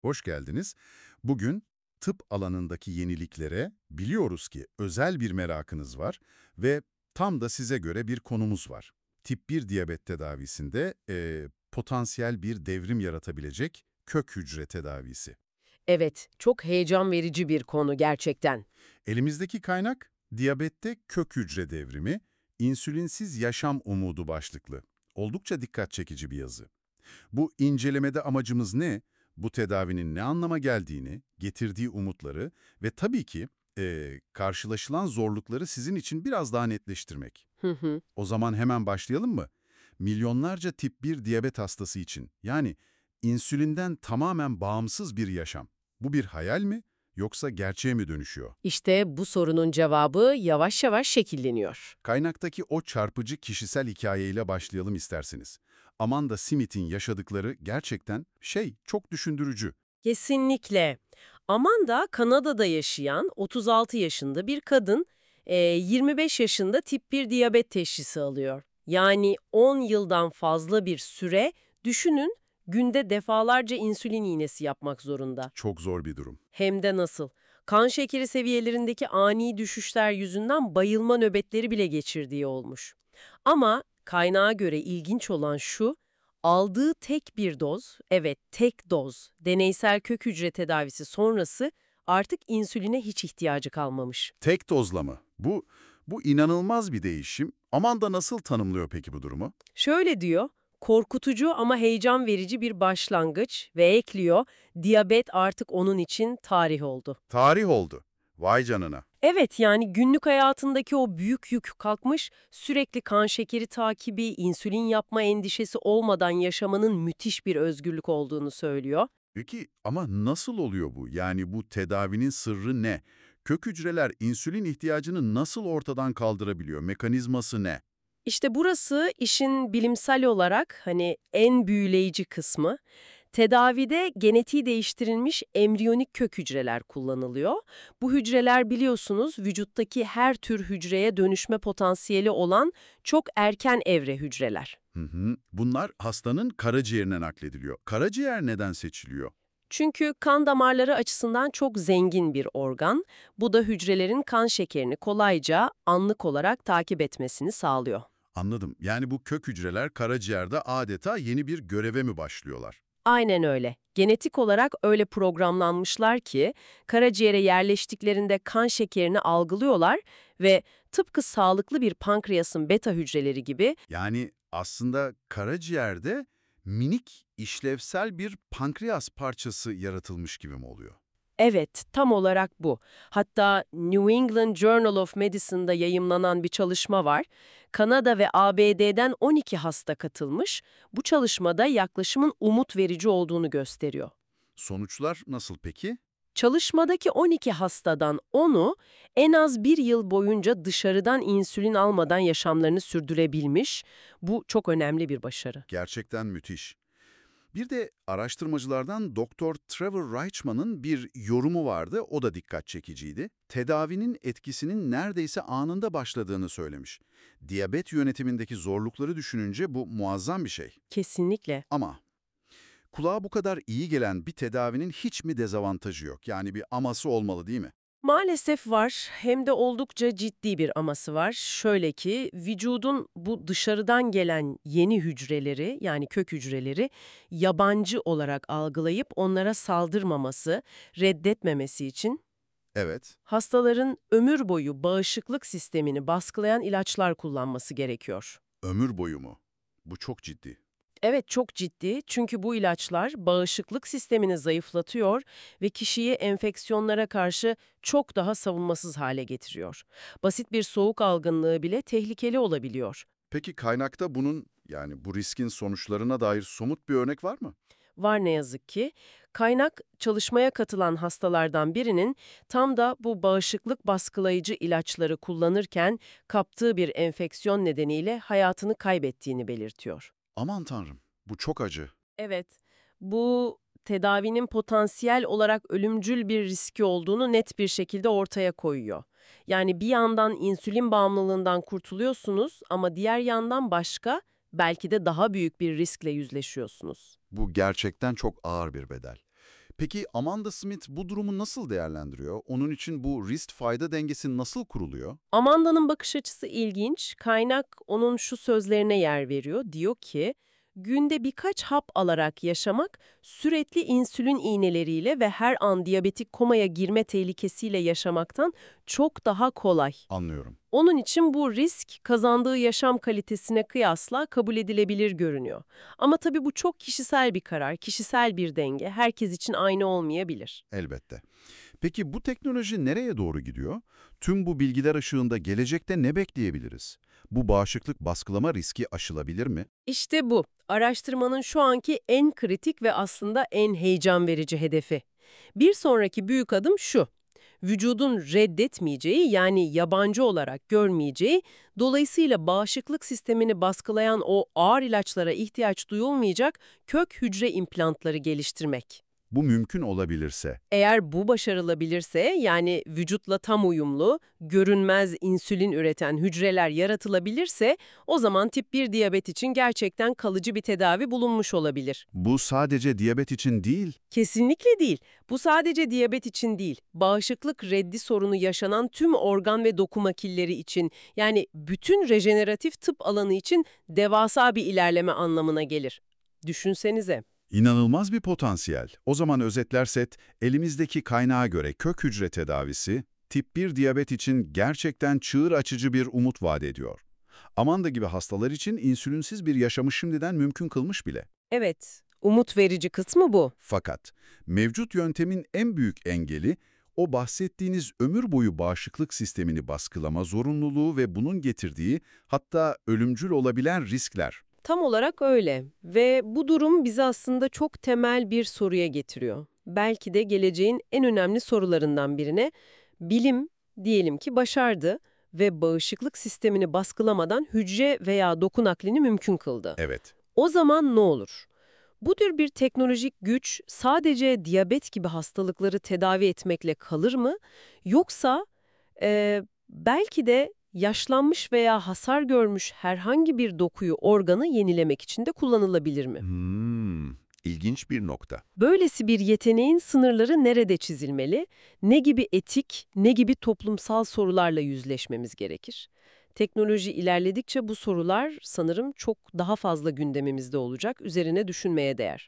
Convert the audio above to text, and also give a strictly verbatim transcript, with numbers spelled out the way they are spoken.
Hoş geldiniz. Bugün tıp alanındaki yeniliklere biliyoruz ki özel bir merakınız var ve tam da size göre bir konumuz var. Tip bir diyabet tedavisinde eee, potansiyel bir devrim yaratabilecek kök hücre tedavisi. Evet, çok heyecan verici bir konu gerçekten. Elimizdeki kaynak diyabette kök hücre devrimi, insülinsiz yaşam umudu başlıklı. Oldukça dikkat çekici bir yazı. Bu incelemede amacımız ne? Bu tedavinin ne anlama geldiğini, getirdiği umutları ve tabii ki eee, karşılaşılan zorlukları sizin için biraz daha netleştirmek. Hı hı. O zaman hemen başlayalım mı? Milyonlarca tip bir diyabet hastası için, yani insülinden tamamen bağımsız bir yaşam. Bu bir hayal mi yoksa gerçeğe mi dönüşüyor? İşte bu sorunun cevabı yavaş yavaş şekilleniyor. Kaynaktaki o çarpıcı kişisel hikayeyle başlayalım isterseniz. Amanda Smith'in yaşadıkları gerçekten şey, çok düşündürücü. Kesinlikle. Amanda, Kanada'da yaşayan otuz altı yaşında bir kadın, e, yirmi beş yaşında tip bir diyabet teşhisi alıyor. Yani on yıldan fazla bir süre, düşünün, günde defalarca insülin iğnesi yapmak zorunda. Çok zor bir durum. Hem de nasıl? Kan şekeri seviyelerindeki ani düşüşler yüzünden bayılma nöbetleri bile geçirdiği olmuş. Ama kaynağa göre ilginç olan şu, aldığı tek bir doz, evet tek doz, deneysel kök hücre tedavisi sonrası artık insüline hiç ihtiyacı kalmamış. Tek dozla mı? Bu, bu inanılmaz bir değişim. Amanda nasıl tanımlıyor peki bu durumu? Şöyle diyor, korkutucu ama heyecan verici bir başlangıç ve ekliyor, diyabet artık onun için tarih oldu. Tarih oldu. Vay canına. Evet, yani günlük hayatındaki o büyük yük kalkmış, sürekli kan şekeri takibi, insülin yapma endişesi olmadan yaşamanın müthiş bir özgürlük olduğunu söylüyor. Peki ama nasıl oluyor bu? Yani bu tedavinin sırrı ne? Kök hücreler insülin ihtiyacını nasıl ortadan kaldırabiliyor? Mekanizması ne? İşte burası işin bilimsel olarak hani en büyüleyici kısmı. Tedavide genetiği değiştirilmiş embriyonik kök hücreler kullanılıyor. Bu hücreler biliyorsunuz vücuttaki her tür hücreye dönüşme potansiyeli olan çok erken evre hücreler. Hı hı. Bunlar hastanın karaciğerine naklediliyor. Karaciğer neden seçiliyor? Çünkü kan damarları açısından çok zengin bir organ. Bu da hücrelerin kan şekerini kolayca anlık olarak takip etmesini sağlıyor. Anladım. Yani bu kök hücreler karaciğerde adeta yeni bir göreve mi başlıyorlar? Aynen öyle. Genetik olarak öyle programlanmışlar ki karaciğere yerleştiklerinde kan şekerini algılıyorlar ve tıpkı sağlıklı bir pankreasın beta hücreleri gibi. Yani aslında karaciğerde minik işlevsel bir pankreas parçası yaratılmış gibi mi oluyor? Evet, tam olarak bu. Hatta New England Journal of Medicine'da yayımlanan bir çalışma var. Kanada ve A B D'den on iki hasta katılmış. Bu çalışmada yaklaşımın umut verici olduğunu gösteriyor. Sonuçlar nasıl peki? Çalışmadaki on iki hastadan onu en az bir yıl boyunca dışarıdan insülin almadan yaşamlarını sürdürebilmiş. Bu çok önemli bir başarı. Gerçekten müthiş. Bir de araştırmacılardan Doktor Trevor Reichman'ın bir yorumu vardı, o da dikkat çekiciydi. Tedavinin etkisinin neredeyse anında başladığını söylemiş. Diyabet yönetimindeki zorlukları düşününce bu muazzam bir şey. Kesinlikle. Ama kulağa bu kadar iyi gelen bir tedavinin hiç mi dezavantajı yok? Yani bir aması olmalı değil mi? Maalesef var, hem de oldukça ciddi bir aması var. Şöyle ki, vücudun bu dışarıdan gelen yeni hücreleri, yani kök hücreleri, yabancı olarak algılayıp onlara saldırmaması, reddetmemesi için Evet, hastaların ömür boyu bağışıklık sistemini baskılayan ilaçlar kullanması gerekiyor. ömür boyu mu? Bu çok ciddi. Evet, çok ciddi, çünkü bu ilaçlar bağışıklık sistemini zayıflatıyor ve kişiyi enfeksiyonlara karşı çok daha savunmasız hale getiriyor. Basit bir soğuk algınlığı bile tehlikeli olabiliyor. Peki kaynakta bunun, yani bu riskin sonuçlarına dair somut bir örnek var mı? Var ne yazık ki. Kaynak, çalışmaya katılan hastalardan birinin tam da bu bağışıklık baskılayıcı ilaçları kullanırken kaptığı bir enfeksiyon nedeniyle hayatını kaybettiğini belirtiyor. Aman tanrım, bu çok acı. Evet, bu tedavinin potansiyel olarak ölümcül bir riski olduğunu net bir şekilde ortaya koyuyor. Yani bir yandan insülin bağımlılığından kurtuluyorsunuz ama diğer yandan başka, belki de daha büyük bir riskle yüzleşiyorsunuz. Bu gerçekten çok ağır bir bedel. Peki Amanda Smith bu durumu nasıl değerlendiriyor? Onun için bu risk-fayda dengesi nasıl kuruluyor? Amanda'nın bakış açısı ilginç. Kaynak onun şu sözlerine yer veriyor. Diyor ki, günde birkaç hap alarak yaşamak, sürekli insülin iğneleriyle ve her an diyabetik komaya girme tehlikesiyle yaşamaktan çok daha kolay. Anlıyorum. Onun için bu risk kazandığı yaşam kalitesine kıyasla kabul edilebilir görünüyor. Ama tabii bu çok kişisel bir karar, kişisel bir denge. Herkes için aynı olmayabilir. Elbette. Peki bu teknoloji nereye doğru gidiyor? Tüm bu bilgiler ışığında gelecekte ne bekleyebiliriz? Bu bağışıklık baskılama riski aşılabilir mi? İşte bu, araştırmanın şu anki en kritik ve aslında en heyecan verici hedefi. Bir sonraki büyük adım şu: vücudun reddetmeyeceği, yani yabancı olarak görmeyeceği, dolayısıyla bağışıklık sistemini baskılayan o ağır ilaçlara ihtiyaç duyulmayacak kök hücre implantları geliştirmek. Bu mümkün olabilirse. Eğer bu başarılabilirse, yani vücutla tam uyumlu, görünmez insülin üreten hücreler yaratılabilirse, o zaman tip bir diyabet için gerçekten kalıcı bir tedavi bulunmuş olabilir. Bu sadece diyabet için değil. Kesinlikle değil. Bu sadece diyabet için değil, bağışıklık reddi sorunu yaşanan tüm organ ve doku makilleri için, yani bütün rejeneratif tıp alanı için devasa bir ilerleme anlamına gelir. Düşünsenize. İnanılmaz bir potansiyel. O zaman özetlersek, elimizdeki kaynağa göre kök hücre tedavisi, tip bir diyabet için gerçekten çığır açıcı bir umut vaat ediyor. Amanda gibi hastalar için insülinsiz bir yaşamı şimdiden mümkün kılmış bile. Evet, umut verici kısmı bu. Fakat mevcut yöntemin en büyük engeli, o bahsettiğiniz ömür boyu bağışıklık sistemini baskılama zorunluluğu ve bunun getirdiği, hatta ölümcül olabilen riskler. Tam olarak öyle ve bu durum bizi aslında çok temel bir soruya getiriyor. Belki de geleceğin en önemli sorularından birine. Bilim diyelim ki başardı ve bağışıklık sistemini baskılamadan hücre veya doku naklini mümkün kıldı. Evet. O zaman ne olur? Bu tür bir teknolojik güç sadece diyabet gibi hastalıkları tedavi etmekle kalır mı? Yoksa e, belki de yaşlanmış veya hasar görmüş herhangi bir dokuyu, organı yenilemek için de kullanılabilir mi? Hmm, ilginç bir nokta. Böylesi bir yeteneğin sınırları nerede çizilmeli? Ne gibi etik, ne gibi toplumsal sorularla yüzleşmemiz gerekir? Teknoloji ilerledikçe bu sorular sanırım çok daha fazla gündemimizde olacak, üzerine düşünmeye değer.